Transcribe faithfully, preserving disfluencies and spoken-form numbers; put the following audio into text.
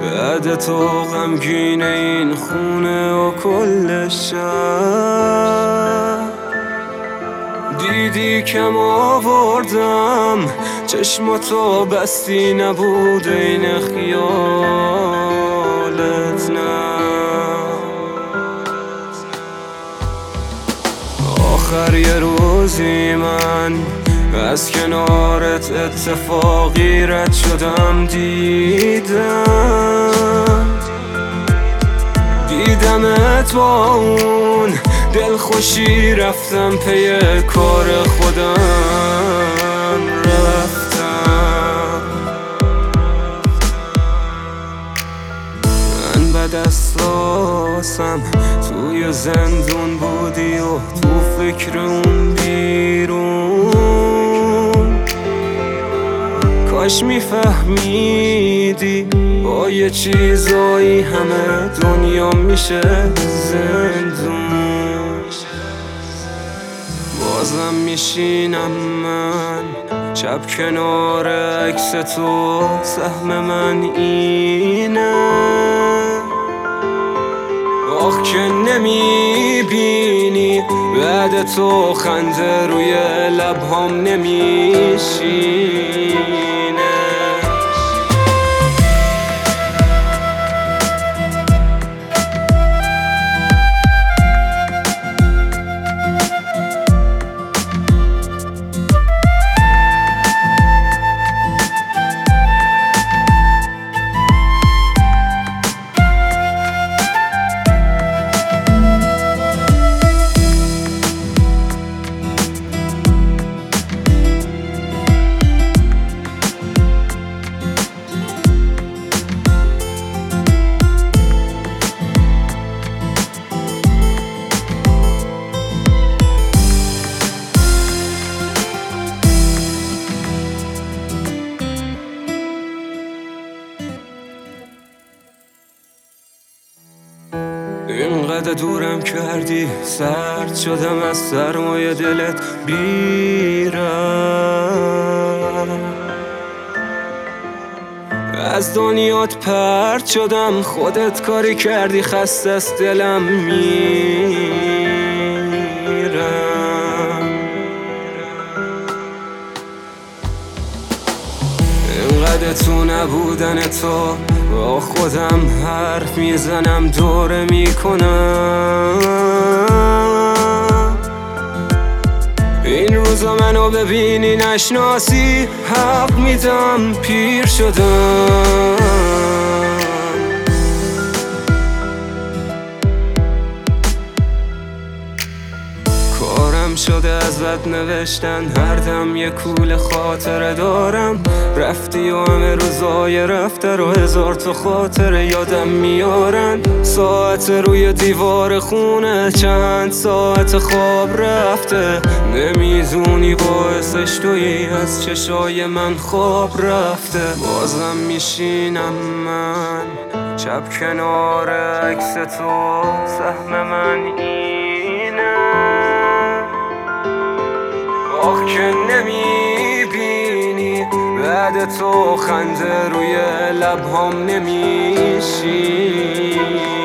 بعد تو غمگین این خونه و کل شهر. دیدی کم آوردم چشماتو بستی نبود این خیالت نه. آخر یه روزی من از کنارت اتفاقی رد شدم، دیدم دیدمت با اون دلخوشی، رفتم پی کار خودم رفتم. من بد اساسم توی زندون بودی و تو فکر اون بیرون. کاش میفهمیدی با یه چیزایی همه دنیا میشه زندون. بازم میشینم من شب کنار عکس تو، سهم من اینه. آخ که نمیبینی بعد تو خنده روی لبهام نمیشینه. اینقدر دورم کردی، سرد شدم از سرمایه دلت بیرم. از دنیات پرت شدم، خودت کاری کردی خسته از دلم میرم. اینقدر تو نبودن تو با خودم حرف میزنم، دوره میکنم. این روزا منو ببینی نشناسی، حق میدم پیر شدم. کارم شده ازت نوشتن، هر دم یه کول خاطره دارم. رفتی و همه روزای رفته رو هزار تا خاطره یادم میارن. ساعت روی دیوار خونه چند ساعت خواب رفته، نمیدونی باعثش تویی از چشای من خواب رفته. بازم میشینم من شب کنار عکس تو، سهم من اینه. آخ که نمیبینی بعد تو خنده روی لبهام نمیشی.